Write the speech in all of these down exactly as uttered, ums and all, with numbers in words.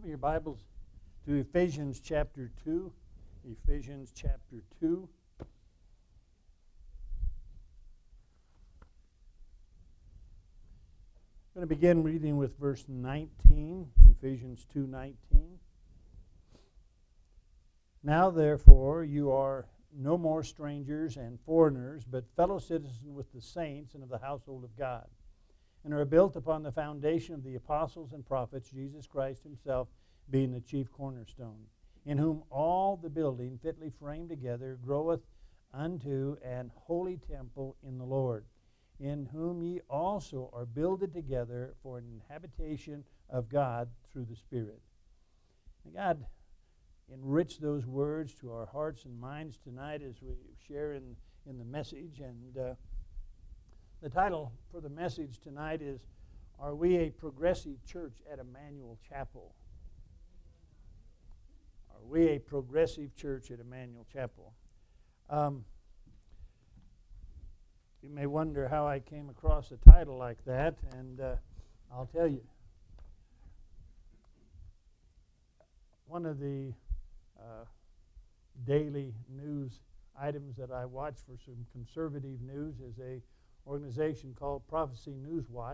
Open your Bibles to Ephesians chapter two. Ephesians chapter two. I'm going to begin reading with verse nineteen, Ephesians two nineteen. Now, therefore, you are no more strangers and foreigners, but fellow citizens with the saints and of the household of God, and are built upon the foundation of the apostles and prophets, Jesus Christ himself being the chief cornerstone, in whom all the building fitly framed together groweth unto an holy temple in the Lord, in whom ye also are builded together for an habitation of God through the Spirit. May God enrich those words to our hearts and minds tonight as we share in, in the message. And uh, the title for the message tonight is, Are We a Progressive Church at Emmanuel Chapel? Are we a progressive church at Emmanuel Chapel? Um, you may wonder how I came across a title like that, and uh, I'll tell you. One of the uh, daily news items that I watch for some conservative news is a organization called Prophecy News Watch,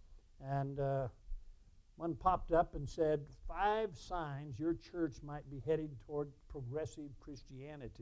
and uh, one popped up and said, five signs your church might be heading toward progressive Christianity.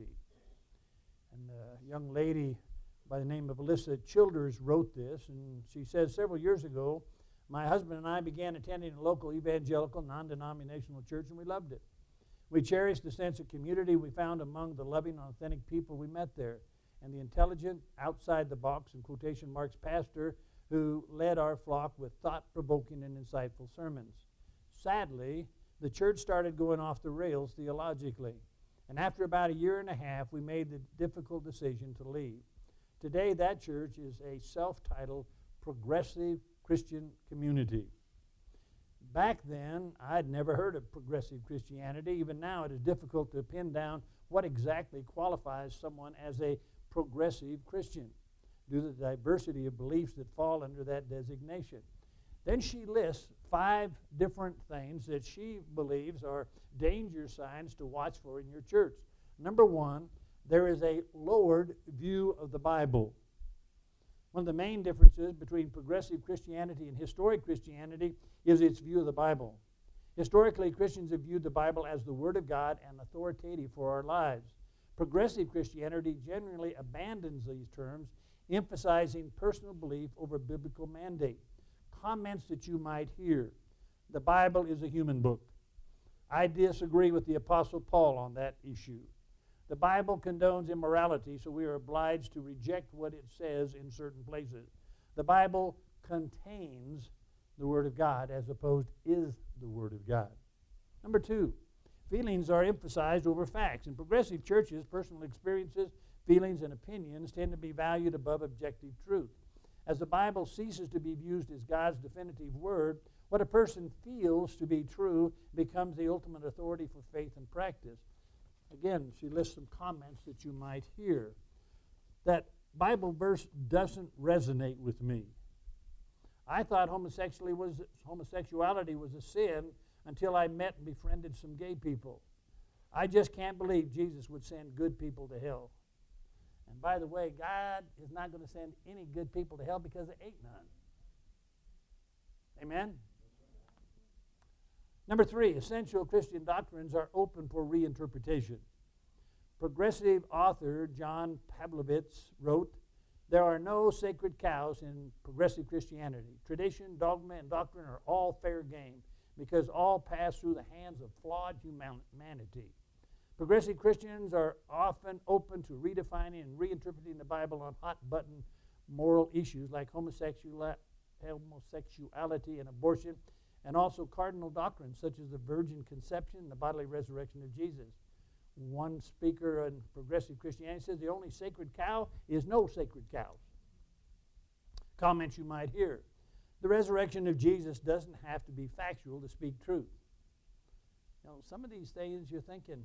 And a young lady by the name of Alyssa Childers wrote this, and she says, several years ago, my husband and I began attending a local evangelical non-denominational church, and we loved it. We cherished the sense of community we found among the loving, authentic people we met there, and the intelligent, outside-the-box, in quotation marks, pastor who led our flock with thought-provoking and insightful sermons. Sadly, the church started going off the rails theologically, and after about a year and a half, we made the difficult decision to leave. Today, that church is a self-titled progressive Christian community. Back then, I'd never heard of progressive Christianity. Even now, it is difficult to pin down what exactly qualifies someone as a progressive Christian due to the diversity of beliefs that fall under that designation. Then she lists five different things that she believes are danger signs to watch for in your church. Number one, there is a lowered view of the Bible. One of the main differences between progressive Christianity and historic Christianity is its view of the Bible. Historically, Christians have viewed the Bible as the Word of God and authoritative for our lives. Progressive Christianity generally abandons these terms, emphasizing personal belief over biblical mandate. Comments that you might hear. The Bible is a human book. I disagree with the Apostle Paul on that issue. The Bible condones immorality, so we are obliged to reject what it says in certain places. The Bible contains the Word of God as opposed is the Word of God. Number two, feelings are emphasized over facts. In progressive churches, personal experiences, feelings, and opinions tend to be valued above objective truth. As the Bible ceases to be used as God's definitive word, what a person feels to be true becomes the ultimate authority for faith and practice. Again, she lists some comments that you might hear. That Bible verse doesn't resonate with me. I thought homosexuality was, homosexuality was a sin until I met and befriended some gay people. I just can't believe Jesus would send good people to hell. And by the way, God is not going to send any good people to hell because there ain't none. Amen? Number three, essential Christian doctrines are open for reinterpretation. Progressive author John Pavlovitz wrote, there are no sacred cows in progressive Christianity. Tradition, dogma, and doctrine are all fair game because all pass through the hands of flawed humanity. Progressive Christians are often open to redefining and reinterpreting the Bible on hot-button moral issues like homosexuality and abortion, and also cardinal doctrines such as the virgin conception and the bodily resurrection of Jesus. One speaker in progressive Christianity says the only sacred cow is no sacred cows. Comments you might hear. The resurrection of Jesus doesn't have to be factual to speak truth. You know, some of these things you're thinking,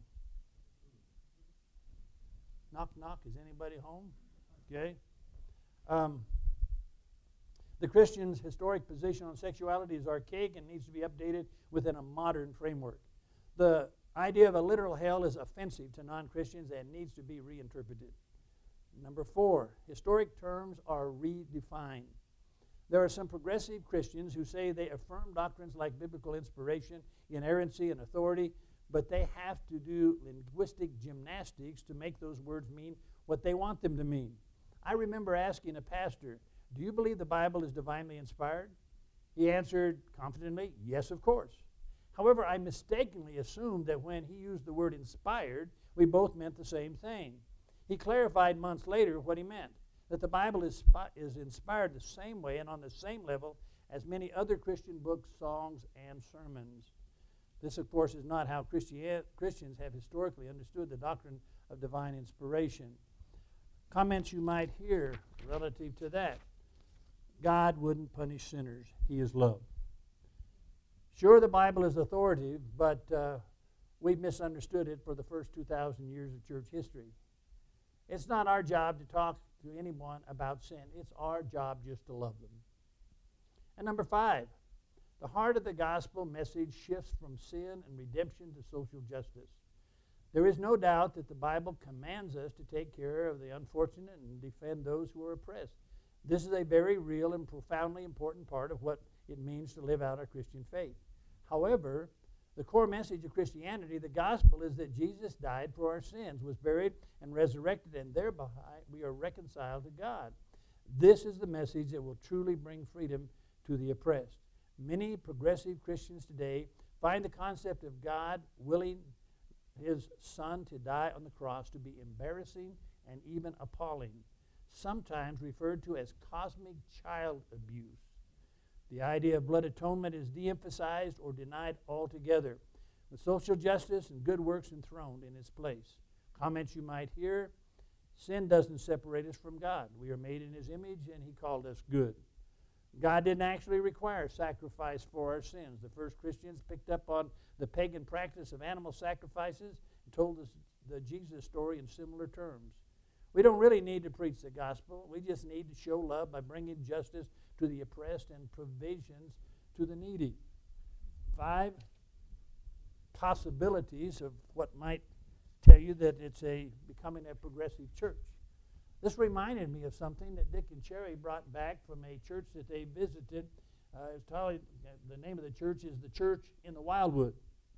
knock, knock, is anybody home? Okay. Um, The Christian's historic position on sexuality is archaic and needs to be updated within a modern framework. The idea of a literal hell is offensive to non-Christians and needs to be reinterpreted. Number four, historic terms are redefined. There are some progressive Christians who say they affirm doctrines like biblical inspiration, inerrancy, and authority, but they have to do linguistic gymnastics to make those words mean what they want them to mean. I remember asking a pastor, "Do you believe the Bible is divinely inspired?" He answered confidently, "Yes, of course." However, I mistakenly assumed that when he used the word inspired, we both meant the same thing. He clarified months later what he meant, that the Bible is, is inspired the same way and on the same level as many other Christian books, songs, and sermons. This, of course, is not how Christian, Christians have historically understood the doctrine of divine inspiration. Comments you might hear relative to that. God wouldn't punish sinners. He is love. Sure, the Bible is authoritative, but uh, we've misunderstood it for the first two thousand years of church history. It's not our job to talk to anyone about sin. It's our job just to love them. And number five, the heart of the gospel message shifts from sin and redemption to social justice. There is no doubt that the Bible commands us to take care of the unfortunate and defend those who are oppressed. This is a very real and profoundly important part of what it means to live out our Christian faith. However, the core message of Christianity, the gospel, is that Jesus died for our sins, was buried and resurrected, and thereby we are reconciled to God. This is the message that will truly bring freedom to the oppressed. Many progressive Christians today find the concept of God willing His Son to die on the cross to be embarrassing and even appalling, sometimes referred to as cosmic child abuse. The idea of blood atonement is de-emphasized or denied altogether, with social justice and good works enthroned in its place. Comments you might hear: sin doesn't separate us from God. We are made in His image, and He called us good. God didn't actually require sacrifice for our sins. The first Christians picked up on the pagan practice of animal sacrifices and told us the Jesus story in similar terms. We don't really need to preach the gospel. We just need to show love by bringing justice to the oppressed and provisions to the needy. Five possibilities of what might tell you that it's a becoming a progressive church. This reminded me of something that Dick and Cherry brought back from a church that they visited. Uh, it's probably, the name of the church is the Church in the Wildwood.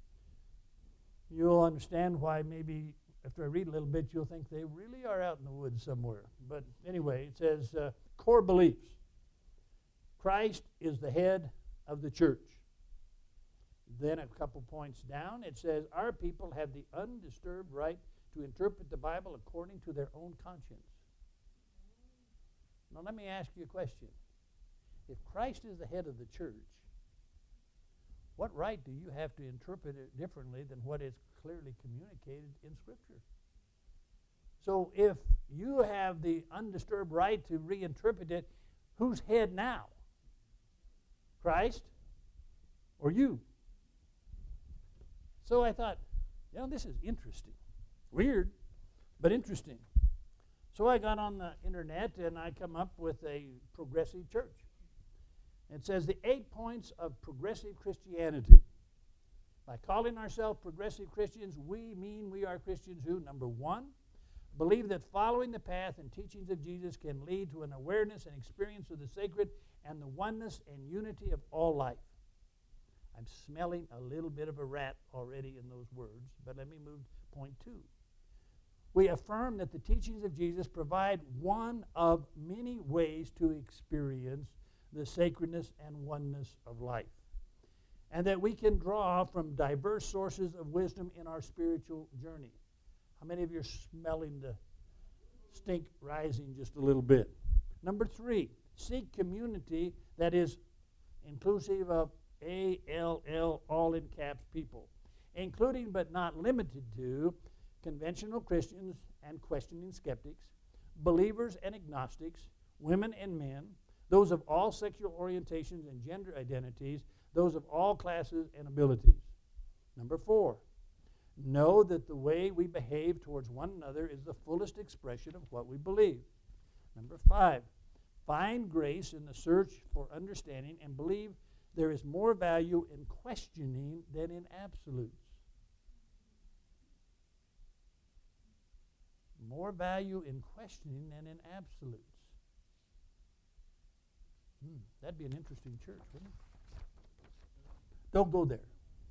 You'll understand why maybe after I read a little bit you'll think they really are out in the woods somewhere. But anyway, it says uh, core beliefs. Christ is the head of the church. Then a couple points down, it says our people have the undisturbed right to interpret the Bible according to their own conscience. Now let me ask you a question. If Christ is the head of the church, what right do you have to interpret it differently than what is clearly communicated in Scripture? So if you have the undisturbed right to reinterpret it, who's head now? Christ or you? So I thought, you know, this is interesting. Weird, but interesting. So I got on the internet and I come up with a progressive church. It says the eight points of progressive Christianity. By calling ourselves progressive Christians, we mean we are Christians who, number one, believe that following the path and teachings of Jesus can lead to an awareness and experience of the sacred and the oneness and unity of all life. I'm smelling a little bit of a rat already in those words, but let me move to point two. We affirm that the teachings of Jesus provide one of many ways to experience the sacredness and oneness of life, and that we can draw from diverse sources of wisdom in our spiritual journey. How many of you are smelling the stink rising just a little bit? Number three, seek community that is inclusive of A L L, all in caps, people, including but not limited to conventional Christians and questioning skeptics, believers and agnostics, women and men, those of all sexual orientations and gender identities, those of all classes and abilities. Number four, know that the way we behave towards one another is the fullest expression of what we believe. Number five, find grace in the search for understanding, and believe there is more value in questioning than in absolutes. More value in questioning than in absolutes. Hmm, that'd be an interesting church, wouldn't it? Don't go there.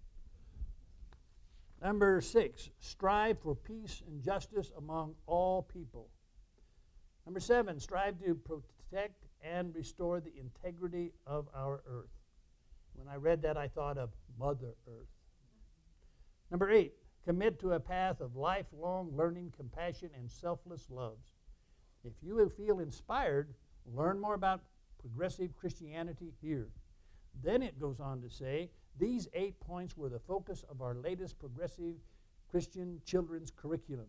Number six, strive for peace and justice among all people. Number seven, strive to protect and restore the integrity of our earth. When I read that, I thought of Mother Earth. Number eight, commit to a path of lifelong learning, compassion, and selfless love. If you feel inspired, learn more about progressive Christianity here. Then it goes on to say, these eight points were the focus of our latest progressive Christian children's curriculum.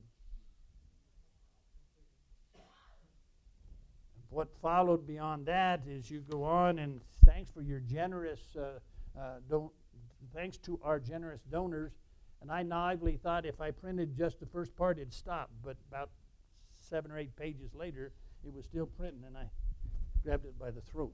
What followed beyond that is you go on, and thanks for your generous, uh, uh, don't, thanks to our generous donors. And I naively thought if I printed just the first part, it'd stop. But about seven or eight pages later, it was still printing, and I grabbed it by the throat.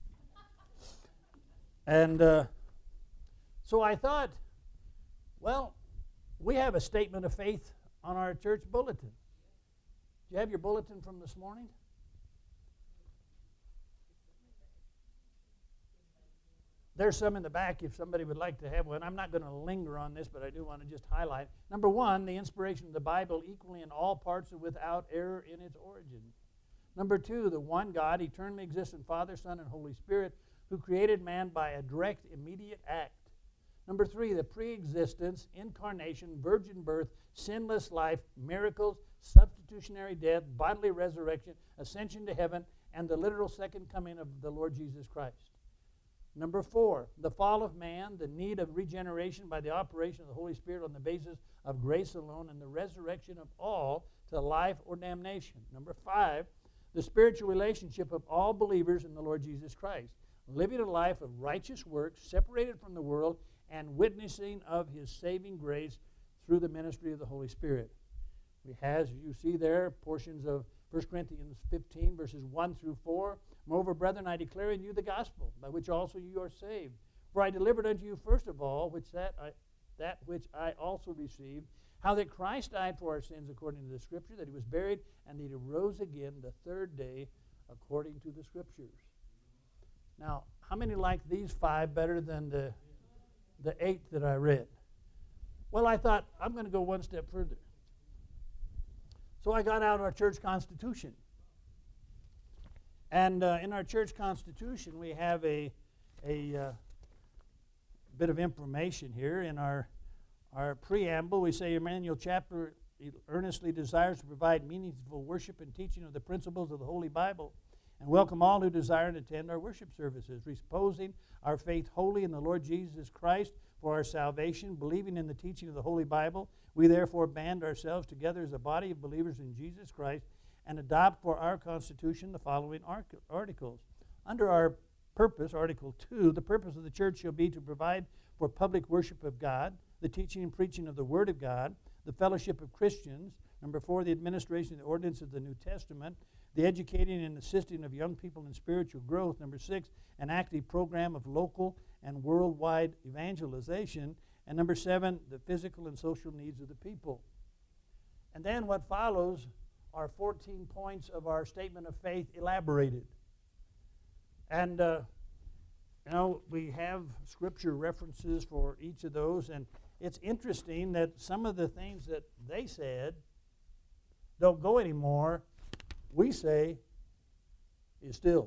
And uh, so I thought, well, we have a statement of faith on our church bulletin. Do you have your bulletin from this morning? There's some in the back if somebody would like to have one. I'm not going to linger on this, but I do want to just highlight. Number one, the inspiration of the Bible equally in all parts and without error in its origin. Number two, the one God, eternally existent Father, Son, and Holy Spirit, who created man by a direct, immediate act. Number three, the pre-existence, incarnation, virgin birth, sinless life, miracles, substitutionary death, bodily resurrection, ascension to heaven, and the literal second coming of the Lord Jesus Christ. Number four, the fall of man, the need of regeneration by the operation of the Holy Spirit on the basis of grace alone, and the resurrection of all to life or damnation. Number five, the spiritual relationship of all believers in the Lord Jesus Christ, living a life of righteous works, separated from the world, and witnessing of his saving grace through the ministry of the Holy Spirit. We have, as you see there, portions of First Corinthians fifteen, verses one through four. Moreover, brethren, I declare in you the gospel, by which also you are saved. For I delivered unto you first of all, which that, I, that which I also received, how that Christ died for our sins according to the Scripture, that he was buried, and that he arose again the third day according to the Scriptures. Now, how many like these five better than the, the eight that I read? Well, I thought, I'm going to go one step further. So I got out our church constitution. And uh, in our church constitution, we have a, a uh, bit of information here. In our, our preamble, we say Emmanuel Chapter earnestly desires to provide meaningful worship and teaching of the principles of the Holy Bible, and welcome all who desire to attend our worship services, reposing our faith wholly in the Lord Jesus Christ for our salvation, believing in the teaching of the Holy Bible. We therefore band ourselves together as a body of believers in Jesus Christ and adopt for our constitution the following articles. Under our purpose, Article two, the purpose of the church shall be to provide for public worship of God, the teaching and preaching of the Word of God, the fellowship of Christians. Number four, the administration of the ordinance of the New Testament, the educating and assisting of young people in spiritual growth. Number six, an active program of local and worldwide evangelization. And number seven, the physical and social needs of the people. And then what follows are fourteen points of our statement of faith elaborated. And, uh, you know, we have scripture references for each of those, and it's interesting that some of the things that they said don't go anymore, we say is still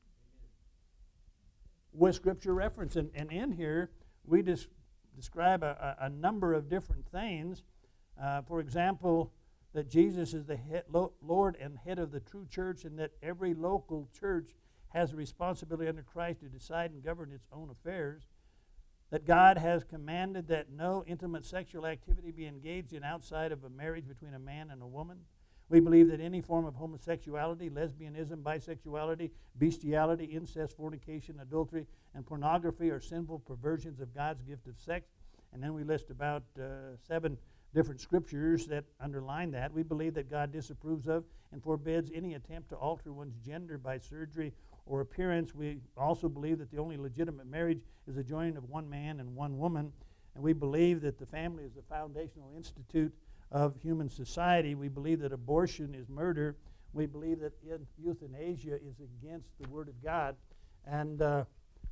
with scripture reference. And, and in here, we just describe a, a number of different things. Uh, for example, that Jesus is the head, Lord and head of the true church, and that every local church has a responsibility under Christ to decide and govern its own affairs. That God has commanded that no intimate sexual activity be engaged in outside of a marriage between a man and a woman. We believe that any form of homosexuality, lesbianism, bisexuality, bestiality, incest, fornication, adultery, and pornography are sinful perversions of God's gift of sex. And then we list about uh, seven different scriptures that underline that. We believe that God disapproves of and forbids any attempt to alter one's gender by surgery or appearance. We also believe that the only legitimate marriage is the joining of one man and one woman. And we believe that the family is the foundational institute of human society. We believe that abortion is murder. We believe that euthanasia is against the Word of God. And uh,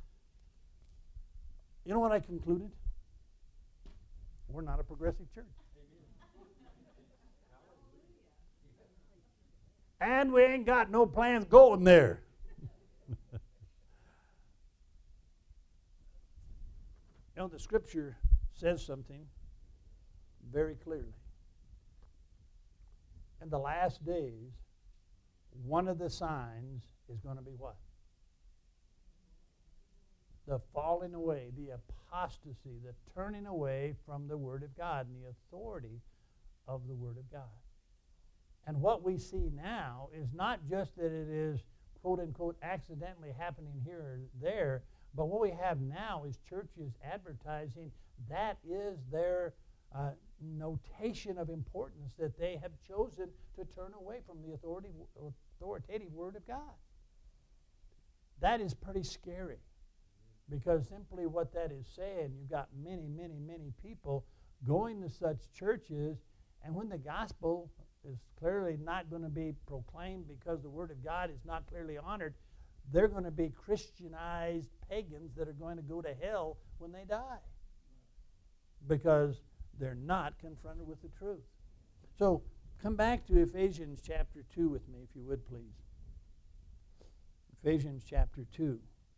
you know what I concluded? We're not a progressive church. And we ain't got no plans going there. You know, the Scripture says something very clearly. In the last days, one of the signs is going to be what? The falling away, the apostasy, the turning away from the Word of God and the authority of the Word of God. And what we see now is not just that it is, quote unquote, accidentally happening here or there, but what we have now is churches advertising that is their uh, notation of importance, that they have chosen to turn away from the authority, authoritative Word of God. That is pretty scary, because simply what that is saying, you've got many, many, many people going to such churches, and when the gospel is clearly not going to be proclaimed because the Word of God is not clearly honored, they're going to be Christianized pagans that are going to go to hell when they die, because they're not confronted with the truth. So come back to Ephesians chapter two with me, if you would, please. Ephesians chapter two.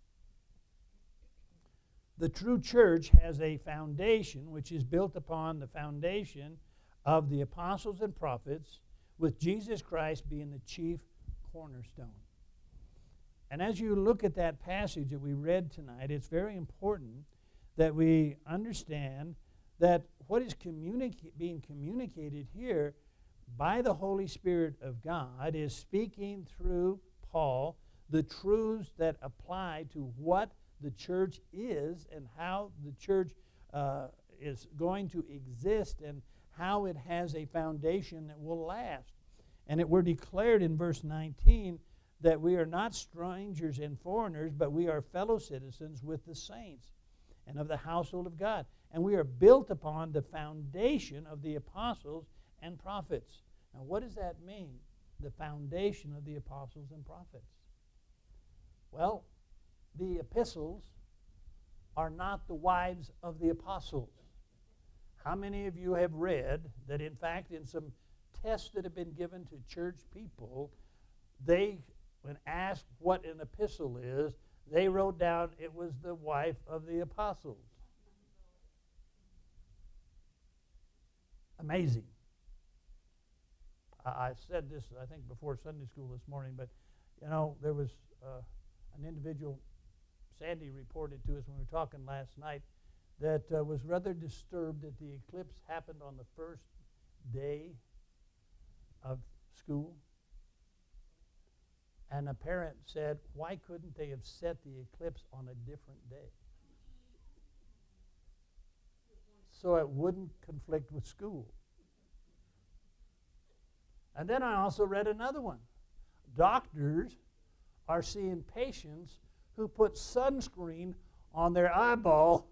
The true church has a foundation which is built upon the foundation of the apostles and prophets, with Jesus Christ being the chief cornerstone. And as you look at that passage that we read tonight, it's very important that we understand that what is communica- being communicated here by the Holy Spirit of God is speaking through Paul the truths that apply to what the church is and how the church uh, is going to exist and how it has a foundation that will last. And it were declared in verse nineteen that we are not strangers and foreigners, but we are fellow citizens with the saints and of the household of God. And we are built upon the foundation of the apostles and prophets. Now, what does that mean, the foundation of the apostles and prophets? Well, the epistles are not the wives of the apostles. How many of you have read that, in fact, in some tests that have been given to church people, they, when asked what an epistle is, they wrote down it was the wife of the apostles? Amazing. I, I said this, I think, before Sunday school this morning, but, you know, there was uh, an individual, Sandy reported to us when we were talking last night, that uh, was rather disturbed that the eclipse happened on the first day of school. And a parent said, why couldn't they have set the eclipse on a different day, so it wouldn't conflict with school? And then I also read another one. Doctors are seeing patients who put sunscreen on their eyeball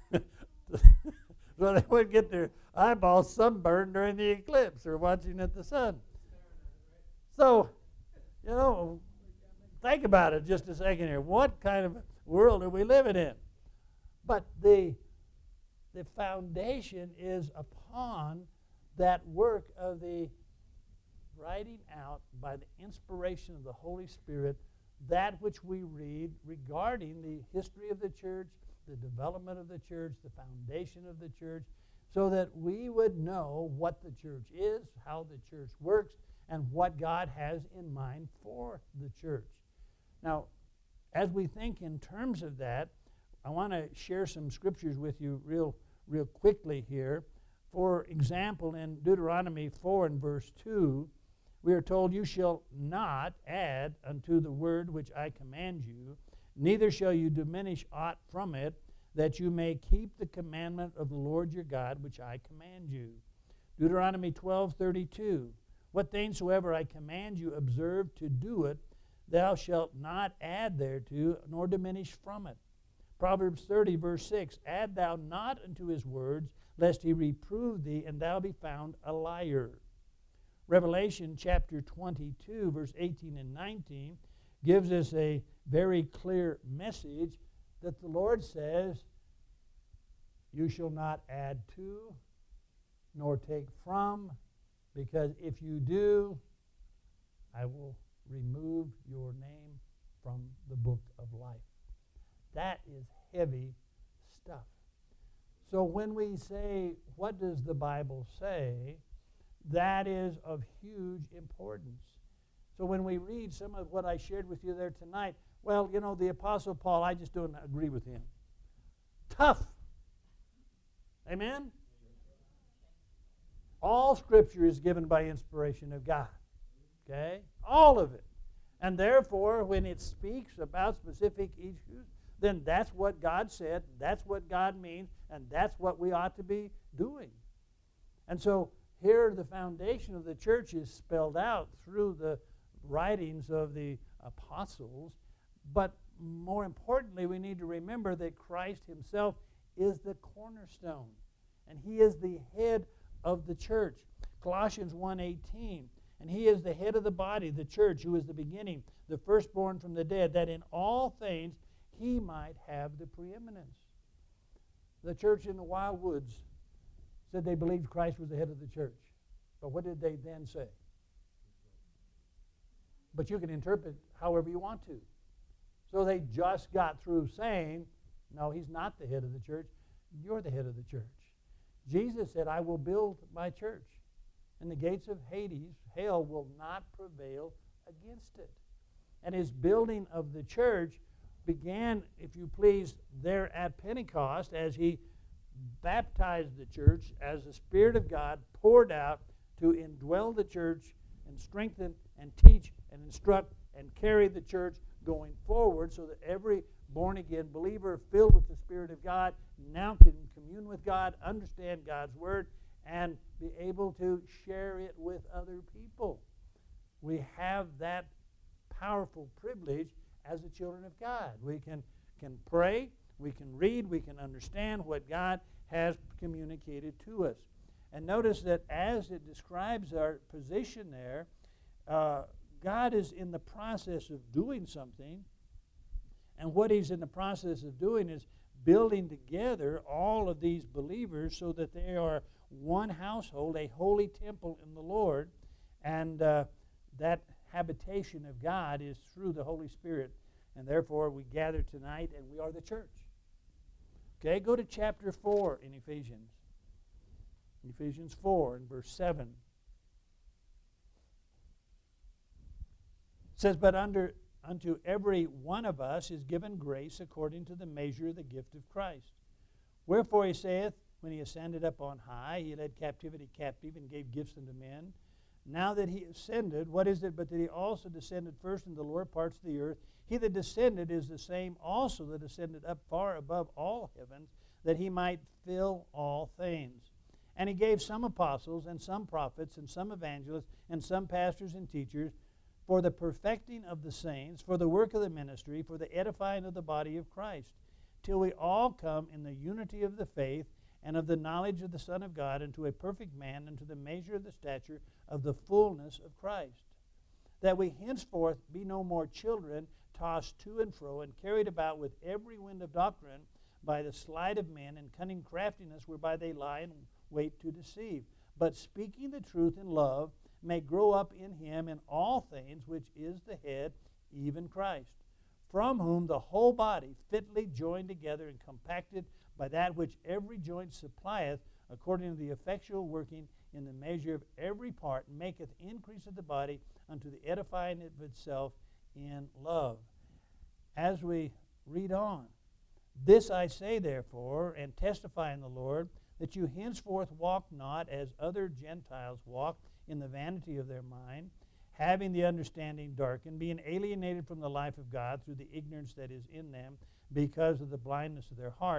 so they wouldn't get their eyeballs sunburned during the eclipse or watching at the sun. So, you know, think about it just a second here. What kind of world are we living in? But the, the foundation is upon that work of the writing out by the inspiration of the Holy Spirit that which we read regarding the history of the church, the development of the church, the foundation of the church, so that we would know what the church is, how the church works, and what God has in mind for the church. Now, as we think in terms of that, I want to share some scriptures with you real, real quickly here. For example, in Deuteronomy four and verse two, we are told, you shall not add unto the word which I command you, neither shall you diminish aught from it, that you may keep the commandment of the Lord your God, which I command you. Deuteronomy twelve thirty-two. What things soever I command you, observe to do it. Thou shalt not add thereto, nor diminish from it. Proverbs thirty, verse six. Add thou not unto his words, lest he reprove thee, and thou be found a liar. Revelation chapter twenty-two, verse eighteen and nineteen, gives us a very clear message that the Lord says, you shall not add to, nor take from, because if you do, I will remove your name from the book of life. That is heavy stuff. So when we say, what does the Bible say, that is of huge importance. So when we read some of what I shared with you there tonight, well, you know, the Apostle Paul, I just don't agree with him. Tough. Amen? All Scripture is given by inspiration of God. Okay? All of it. And therefore, when it speaks about specific issues, then that's what God said, that's what God means, and that's what we ought to be doing. And so here the foundation of the church is spelled out through the writings of the apostles, but more importantly, we need to remember that Christ himself is the cornerstone, and he is the head of the church. Colossians one eighteen, and he is the head of the body, the church, who is the beginning, the firstborn from the dead, that in all things he might have the preeminence. The church in the Wild Woods said they believed Christ was the head of the church. But what did they then say? But you can interpret however you want to. So they just got through saying, no, he's not the head of the church. You're the head of the church. Jesus said, I will build my church, and the gates of Hades, hell, will not prevail against it. And his building of the church began, if you please, there at Pentecost as he baptized the church, as the Spirit of God poured out to indwell the church and strengthen and teach and instruct and carry the church going forward, so that every born-again believer filled with the Spirit of God now can commune with God, understand God's Word, and be able to share it with other people. We have that powerful privilege as the children of God. We can, can pray, we can read, we can understand what God has communicated to us. And notice that as it describes our position there, uh, God is in the process of doing something, and what he's in the process of doing is building together all of these believers so that they are one household, a holy temple in the Lord, and uh, that habitation of God is through the Holy Spirit, and therefore we gather tonight and we are the church. Okay, go to chapter four in Ephesians. Ephesians four and verse seven. It says, but under unto every one of us is given grace according to the measure of the gift of Christ. Wherefore he saith, when he ascended up on high, he led captivity captive and gave gifts unto men. Now that he ascended, what is it but that he also descended first into the lower parts of the earth? He that descended is the same also that ascended up far above all heavens, that he might fill all things. And he gave some apostles, and some prophets, and some evangelists, and some pastors and teachers, for the perfecting of the saints, for the work of the ministry, for the edifying of the body of Christ, till we all come in the unity of the faith and of the knowledge of the Son of God, unto a perfect man, unto the measure of the stature of the fullness of Christ, that we henceforth be no more children, tossed to and fro, and carried about with every wind of doctrine, by the sleight of men and cunning craftiness, whereby they lie in wait to deceive, but speaking the truth in love, may grow up in him in all things, which is the head, even Christ, from whom the whole body, fitly joined together and compacted by that which every joint supplieth, according to the effectual working in the measure of every part, maketh increase of the body unto the edifying of itself in love. As we read on, this I say therefore, and testify in the Lord, that you henceforth walk not as other Gentiles walk, in the vanity of their mind, having the understanding darkened, being alienated from the life of God through the ignorance that is in them, because of the blindness of their heart,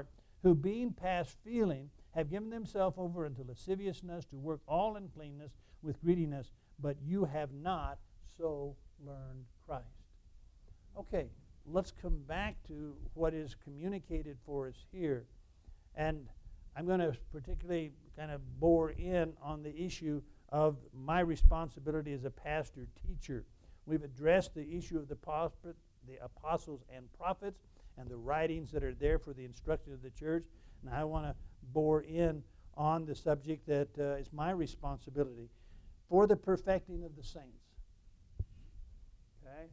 who being past feeling have given themselves over unto lasciviousness to work all uncleanness with greediness, but you have not so learned Christ. Okay, let's come back to what is communicated for us here. And I'm going to particularly kind of bore in on the issue of my responsibility as a pastor teacher. We've addressed the issue of the apostles and prophets and the writings that are there for the instruction of the church. Now I want to bore in on the subject that uh, is my responsibility for the perfecting of the saints. Okay?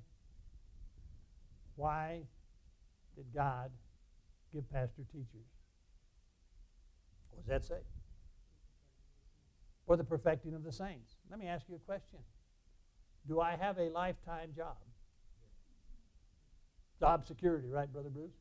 Why did God give pastor teachers? What does that say? For the perfecting of the saints. Let me ask you a question. Do I have a lifetime job? Job security, right, Brother Bruce?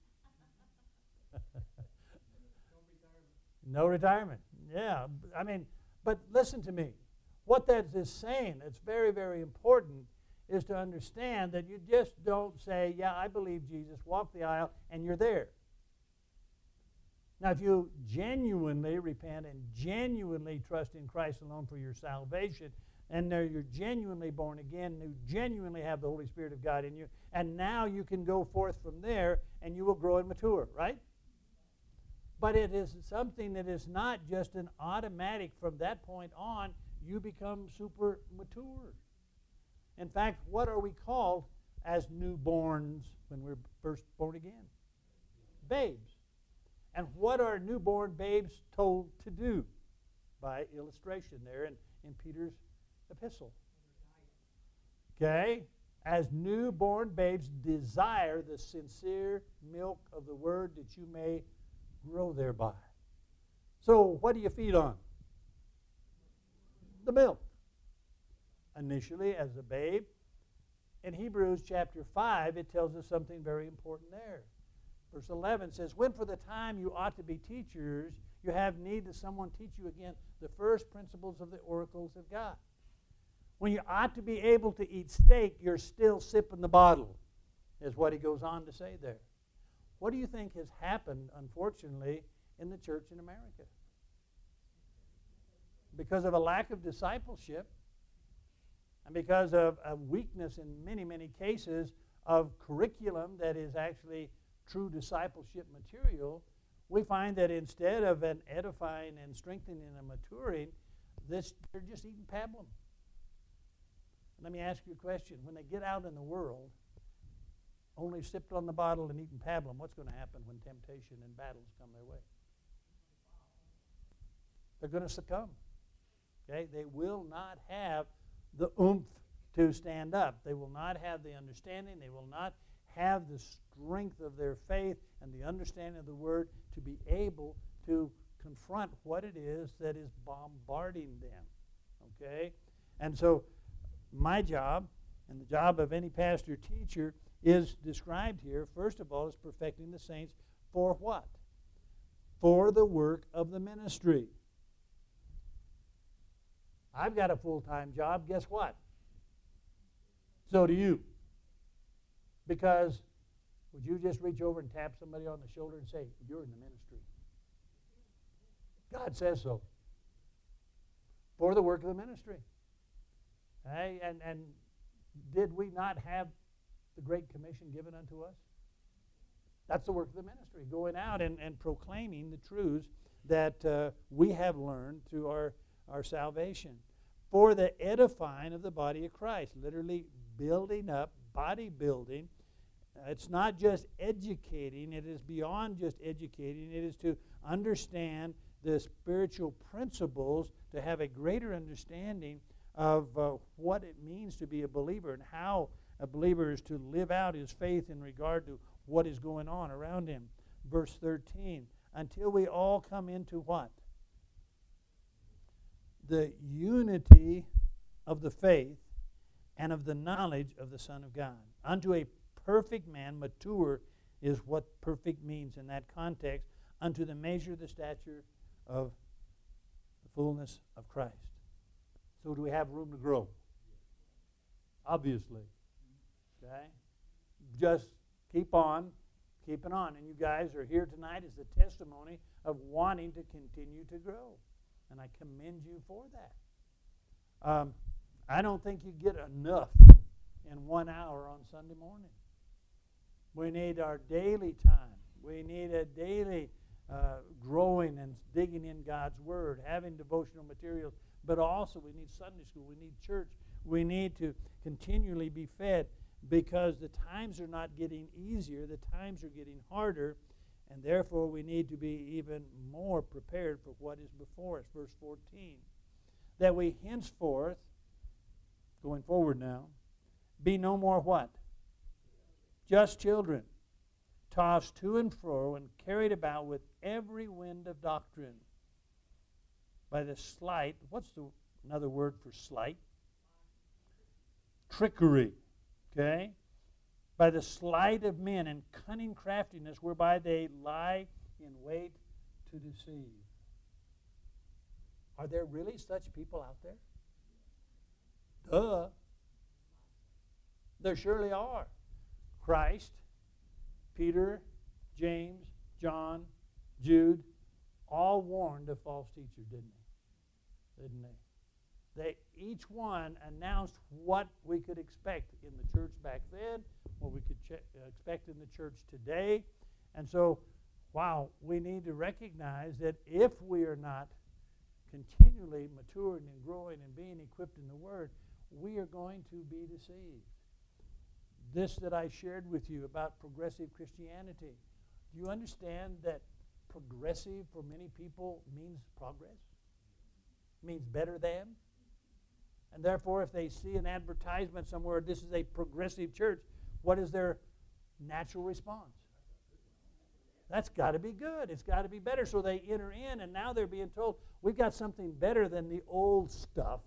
No retirement. Yeah, I mean, but listen to me. What that is saying, it's very, very important, is to understand that you just don't say, yeah, I believe Jesus, walk the aisle, and you're there. Now, if you genuinely repent and genuinely trust in Christ alone for your salvation, and there you're genuinely born again, you genuinely have the Holy Spirit of God in you, and now you can go forth from there, and you will grow and mature, right? But it is something that is not just an automatic from that point on, you become super mature. In fact, what are we called as newborns when we're first born again? Babes. And what are newborn babes told to do? By illustration there in, in Peter's epistle. Okay? As newborn babes, desire the sincere milk of the word that you may grow thereby. So, what do you feed on? The milk. Initially, as a babe. In Hebrews chapter five, it tells us something very important there. Verse eleven says, when for the time you ought to be teachers, you have need that someone teach you again the first principles of the oracles of God. When you ought to be able to eat steak, you're still sipping the bottle, is what he goes on to say there. What do you think has happened, unfortunately, in the church in America? Because of a lack of discipleship, and because of a weakness in many, many cases of curriculum that is actually true discipleship material, we find that instead of an edifying and strengthening and maturing, this, they're just eating pablum. Let me ask you a question. When they get out in the world, only sipped on the bottle and eaten pablum, what's going to happen when temptation and battles come their way? They're going to succumb. Okay? They will not have the oomph to stand up. They will not have the understanding. They will not have the strength of their faith and the understanding of the Word to be able to confront what it is that is bombarding them. Okay? And so my job and the job of any pastor teacher is described here, first of all, as perfecting the saints for what? For the work of the ministry. I've got a full-time job. Guess what? So do you. Because would you just reach over and tap somebody on the shoulder and say, you're in the ministry? God says so. For the work of the ministry. Hey, and, and did we not have the Great Commission given unto us? That's the work of the ministry, going out and, and proclaiming the truths that uh, we have learned through our, our salvation. For the edifying of the body of Christ, literally building up, body building. Uh, it's not just educating, it is beyond just educating. It is to understand the spiritual principles, to have a greater understanding of uh, what it means to be a believer and how a believer is to live out his faith in regard to what is going on around him. Verse thirteen, until we all come into what? The unity of the faith and of the knowledge of the Son of God. Unto a perfect man, mature is what perfect means in that context, unto the measure of the stature of the fullness of Christ. So do we have room to grow? Obviously. Okay? Just keep on, keep keeping on. And you guys are here tonight as the testimony of wanting to continue to grow. And I commend you for that. Um, I don't think you get enough in one hour on Sunday morning. We need our daily time. We need a daily uh, growing and digging in God's Word, having devotional materials, but also we need Sunday school, we need church. We need to continually be fed because the times are not getting easier, the times are getting harder, and therefore we need to be even more prepared for what is before us. Verse fourteen, that we henceforth, going forward now, be no more what? Just children, tossed to and fro and carried about with every wind of doctrine by the sleight. What's the another word for sleight? Trickery. Okay? By the sleight of men and cunning craftiness whereby they lie in wait to deceive. Are there really such people out there? Duh. There surely are. Christ, Peter, James, John, Jude, all warned of false teachers, didn't they? Didn't they? They each one announced what we could expect in the church back then, what we could che- expect in the church today. And so, wow, we need to recognize that if we are not continually maturing and growing and being equipped in the Word, we are going to be deceived. This that I shared with you about progressive Christianity, do you understand that progressive for many people means progress? Means better than? And therefore, if they see an advertisement somewhere, this is a progressive church, what is their natural response? That's got to be good. It's got to be better. So they enter in, and now they're being told, we've got something better than the old stuff.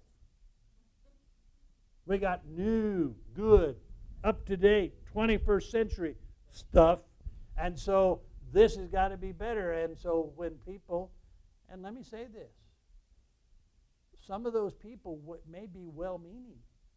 We got new, good, up-to-date, twenty-first century stuff. And so this has got to be better. And so when people, and let me say this, some of those people w- may be well-meaning.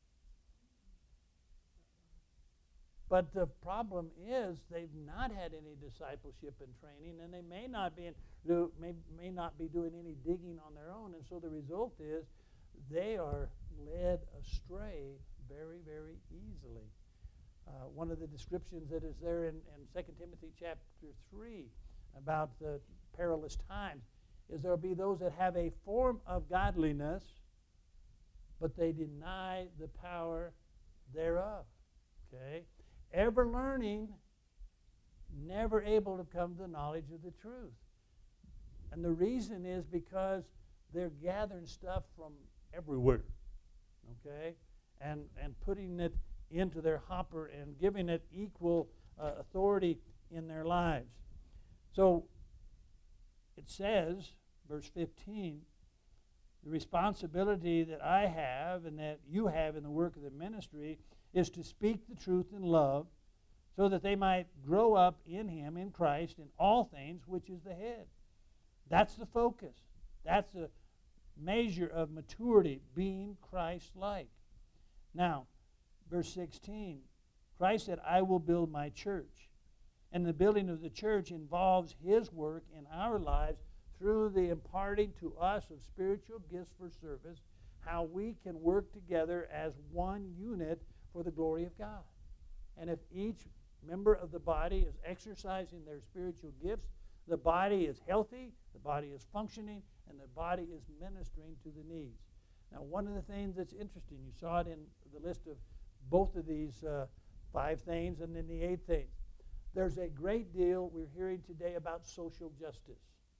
But the problem is they've not had any discipleship and training, and they may not be in, do, may, may not be doing any digging on their own. And so the result is they are led astray very, very easily. Uh, one of the descriptions that is there in, in Second Timothy chapter three about the perilous times is there will be those that have a form of godliness, but they deny the power thereof. Okay? Ever learning, never able to come to the knowledge of the truth. And the reason is because they're gathering stuff from everywhere. Okay? And, and putting it into their hopper and giving it equal uh, authority in their lives. So, it says, verse fifteen, the responsibility that I have and that you have in the work of the ministry is to speak the truth in love so that they might grow up in Him, in Christ, in all things, which is the head. That's the focus. That's the measure of maturity, being Christ-like. Now, verse sixteen, Christ said, I will build my church. And the building of the church involves His work in our lives through the imparting to us of spiritual gifts for service, how we can work together as one unit for the glory of God. And if each member of the body is exercising their spiritual gifts, the body is healthy, the body is functioning, and the body is ministering to the needs. Now, one of the things that's interesting, you saw it in the list of both of these uh, five things and then the eighth thing. There's a great deal we're hearing today about social justice.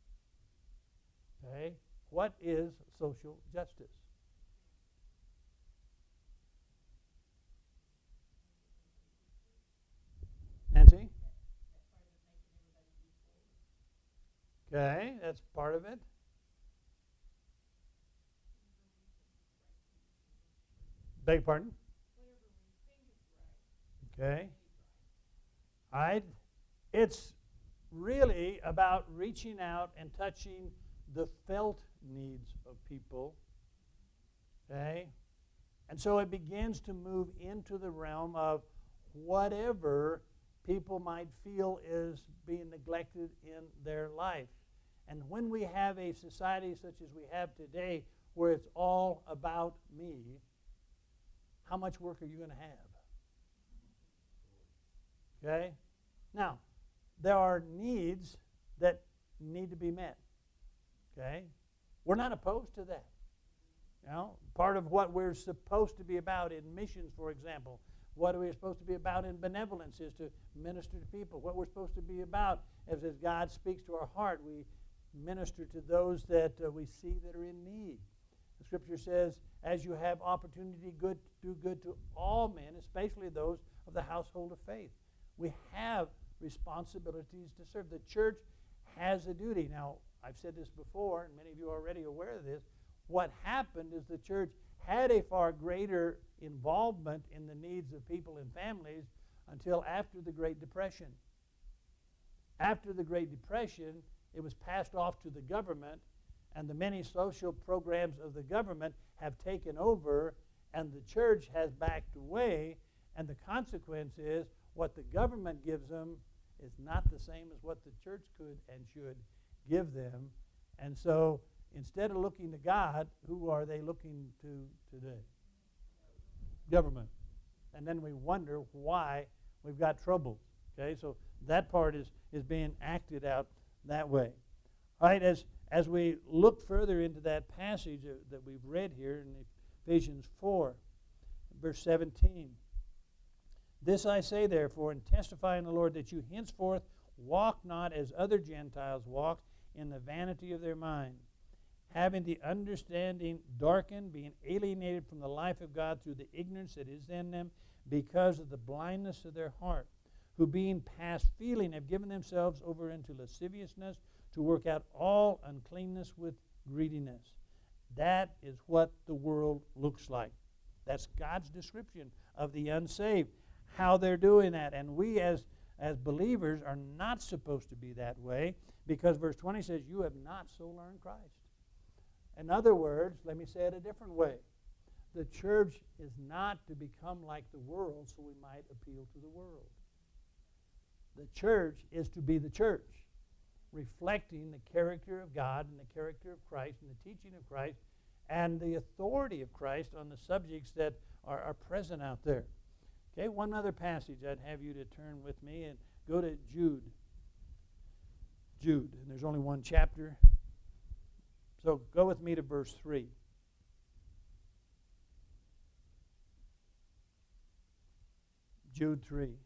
Okay? What is social justice? Nancy? Okay, that's part of it. Beg your pardon? Okay. I, it's really about reaching out and touching the felt needs of people. Okay? And so it begins to move into the realm of whatever people might feel is being neglected in their life. And when we have a society such as we have today, where it's all about me, how much work are you going to have? Okay? Now, there are needs that need to be met. Okay? We're not opposed to that. You know, part of what we're supposed to be about in missions, for example, what are we supposed to be about in benevolence is to minister to people. What we're supposed to be about is as God speaks to our heart, we minister to those that uh, we see that are in need. The Scripture says, as you have opportunity, good, do good to all men, especially those of the household of faith. We have responsibilities to serve. The church has a duty. Now, I've said this before, and many of you are already aware of this. What happened is the church had a far greater involvement in the needs of people and families until after the Great Depression. After the Great Depression, it was passed off to the government, and the many social programs of the government have taken over, and the church has backed away, and the consequence is what the government gives them is not the same as what the church could and should give them. And so instead of looking to God, who are they looking to today? Government. And then we wonder why we've got troubles. Okay, so that part is, is being acted out that way. All right, as, as we look further into that passage uh, that we've read here in Ephesians four, verse seventeen. This I say, therefore, and testify in the Lord, that you henceforth walk not as other Gentiles walk, in the vanity of their mind, having the understanding darkened, being alienated from the life of God through the ignorance that is in them, because of the blindness of their heart, who being past feeling have given themselves over into lasciviousness, to work out all uncleanness with greediness. That is what the world looks like. That's God's description of the unsaved, how they're doing that. And we as, as believers are not supposed to be that way, because verse twenty says, you have not so learned Christ. In other words, let me say it a different way. The church is not to become like the world so we might appeal to the world. The church is to be the church, reflecting the character of God and the character of Christ and the teaching of Christ and the authority of Christ on the subjects that are, are present out there. Okay, one other passage I'd have you to turn with me and go to Jude. Jude, and there's only one chapter. So go with me to verse three. Jude three.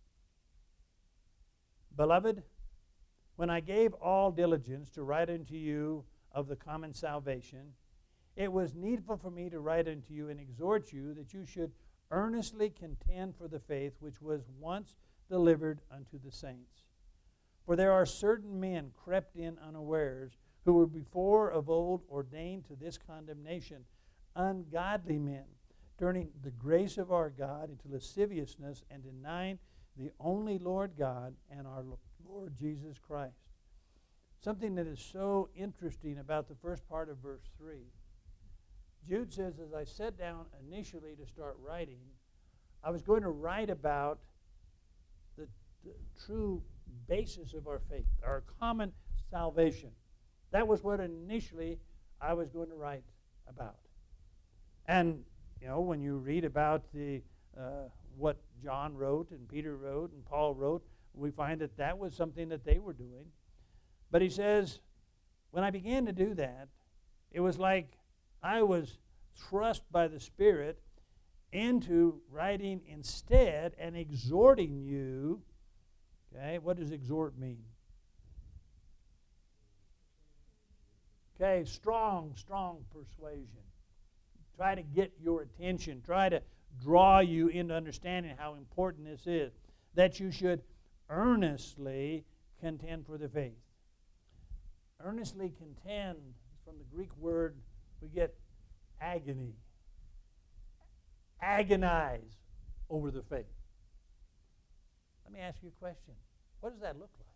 Beloved, when I gave all diligence to write unto you of the common salvation, it was needful for me to write unto you and exhort you that you should earnestly contend for the faith which was once delivered unto the saints. For there are certain men crept in unawares, who were before of old ordained to this condemnation, ungodly men, turning the grace of our God into lasciviousness and denying the only Lord God and our Lord Jesus Christ. Something that is so interesting about the first part of verse three. Jude says, as I sat down initially to start writing, I was going to write about the, the true basis of our faith, our common salvation. That was what initially I was going to write about. And, you know, when you read about the uh, what John wrote and Peter wrote and Paul wrote, we find that that was something that they were doing. But he says, when I began to do that, it was like I was thrust by the Spirit into writing instead and exhorting you. Okay, what does exhort mean? Okay, strong, strong persuasion. Try to get your attention. Try to draw you into understanding how important this is. That you should earnestly contend for the faith. Earnestly contend, from the Greek word, we get agony. Agonize over the faith. Let me ask you a question. What does that look like?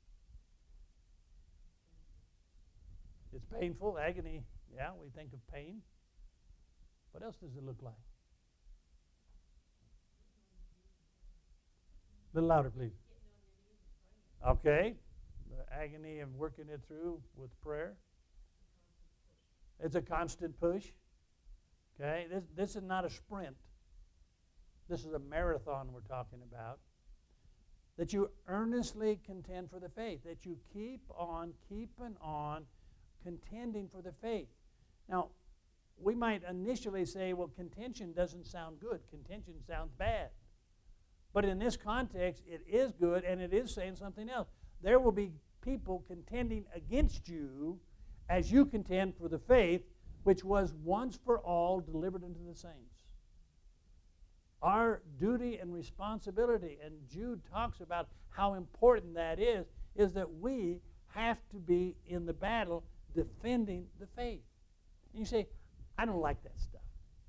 It's painful, agony. Yeah, we think of pain. What else does it look like? A little louder, please. Okay? The agony of working it through with prayer. It's a constant push. Okay? This, this is not a sprint. This is a marathon we're talking about. That you earnestly contend for the faith. That you keep on, keeping on, contending for the faith. Now, we might initially say, well, contention doesn't sound good. Contention sounds bad. But in this context, it is good, and it is saying something else. There will be people contending against you as you contend for the faith which was once for all delivered unto the saints. Our duty and responsibility, and Jude talks about how important that is, is that we have to be in the battle defending the faith. And you say, I don't like that stuff.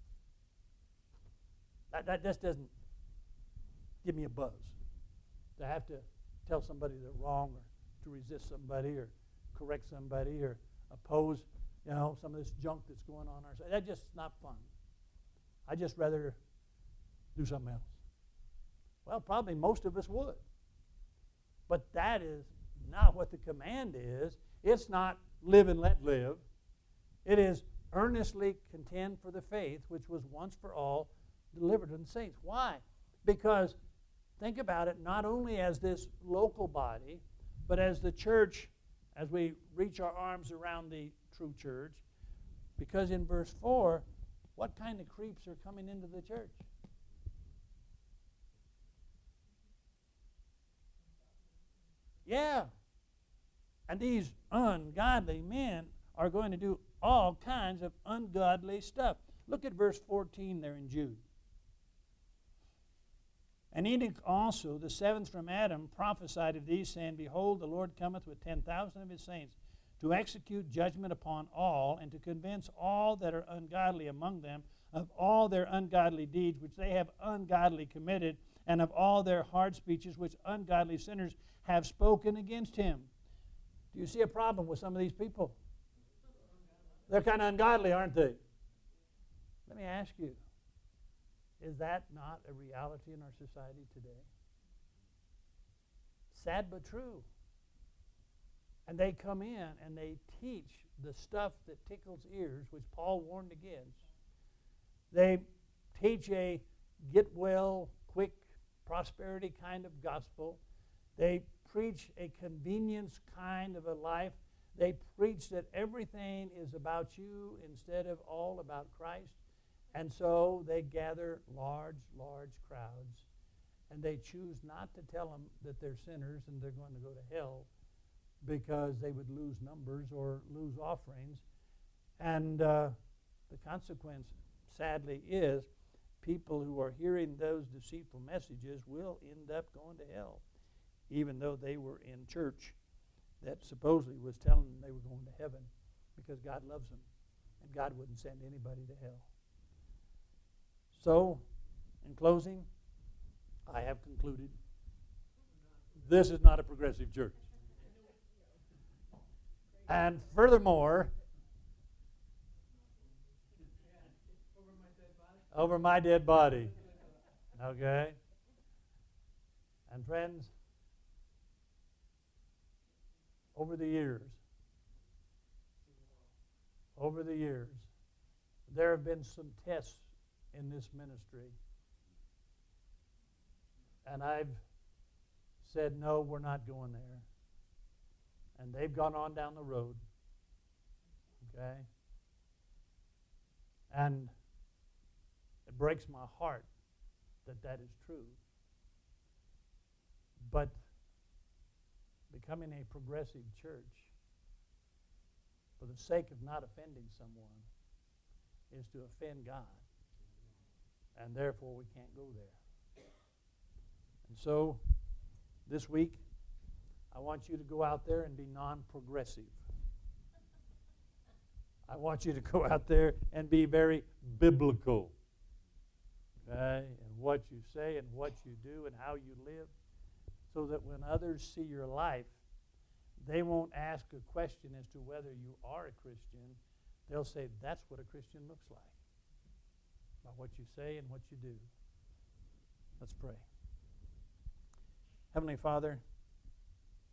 That, that just doesn't give me a buzz. To have to tell somebody they're wrong, or to resist somebody, or correct somebody, or oppose, you know, some of this junk that's going on our side. That's just not fun. I'd just rather do something else. Well, probably most of us would. But that is not what the command is. It's not live and let live. It is earnestly contend for the faith which was once for all delivered unto the saints. Why? Because think about it, not only as this local body, but as the church, as we reach our arms around the true church, because in verse four, what kind of creeps are coming into the church? Yeah. And these ungodly men are going to do all kinds of ungodly stuff. Look at verse fourteen there in Jude. And Enoch also, the seventh from Adam, prophesied of these, saying, Behold, the Lord cometh with ten thousand of his saints, to execute judgment upon all, and to convince all that are ungodly among them of all their ungodly deeds which they have ungodly committed, and of all their hard speeches which ungodly sinners have spoken against him. Do you see a problem with some of these people? They're kind of ungodly, aren't they? Let me ask you, is that not a reality in our society today? Sad but true. And they come in and they teach the stuff that tickles ears, which Paul warned against. They teach a get well, quick prosperity kind of gospel. They preach a convenience kind of a life. They preach that everything is about you instead of all about Christ. And so they gather large, large crowds, and they choose not to tell them that they're sinners and they're going to go to hell because they would lose numbers or lose offerings. And uh, the consequence, sadly, is people who are hearing those deceitful messages will end up going to hell, even though they were in church that supposedly was telling them they were going to heaven because God loves them and God wouldn't send anybody to hell. So, in closing, I have concluded this is not a progressive church. And furthermore, over my dead body. Okay? And friends, over the years, over the years, there have been some tests in this ministry. And I've said, no, we're not going there. And they've gone on down the road. Okay? And it breaks my heart that that is true. But becoming a progressive church for the sake of not offending someone is to offend God. And therefore we can't go there. And so this week, I want you to go out there and be non-progressive. I want you to go out there and be very biblical. Okay? And what you say and what you do and how you live, so that when others see your life, they won't ask a question as to whether you are a Christian. They'll say, that's what a Christian looks like, by what you say and what you do. Let's pray. Heavenly Father,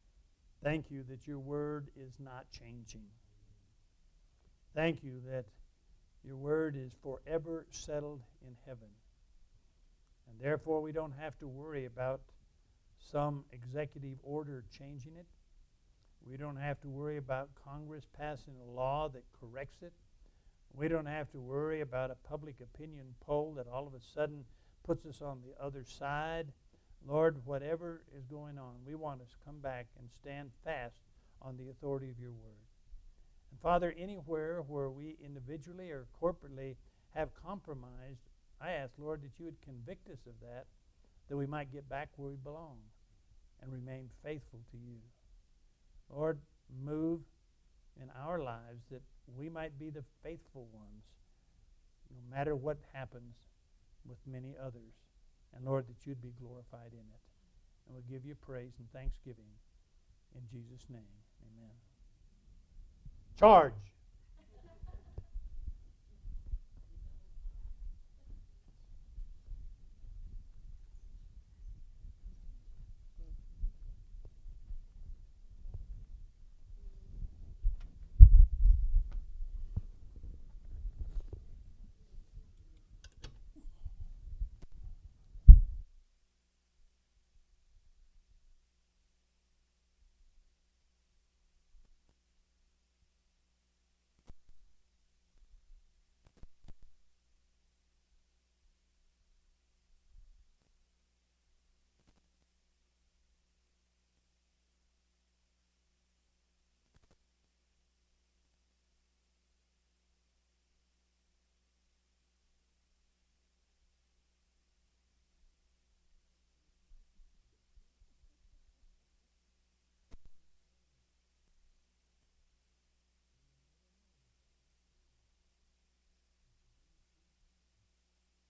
Thank you that your word is not changing. Thank you that your word is forever settled in heaven. And therefore we don't have to worry about some executive order changing it. We don't have to worry about Congress passing a law that corrects it. We don't have to worry about a public opinion poll that all of a sudden puts us on the other side. Lord, whatever is going on, we want us to come back and stand fast on the authority of your word. And Father, anywhere where we individually or corporately have compromised, I ask, Lord, that you would convict us of that, that we might get back where we belong and remain faithful to you. Lord, move in our lives that we might be the faithful ones, no matter what happens with many others. And Lord, that you'd be glorified in it. And we'll give you praise and thanksgiving in Jesus' name. Amen. Charge.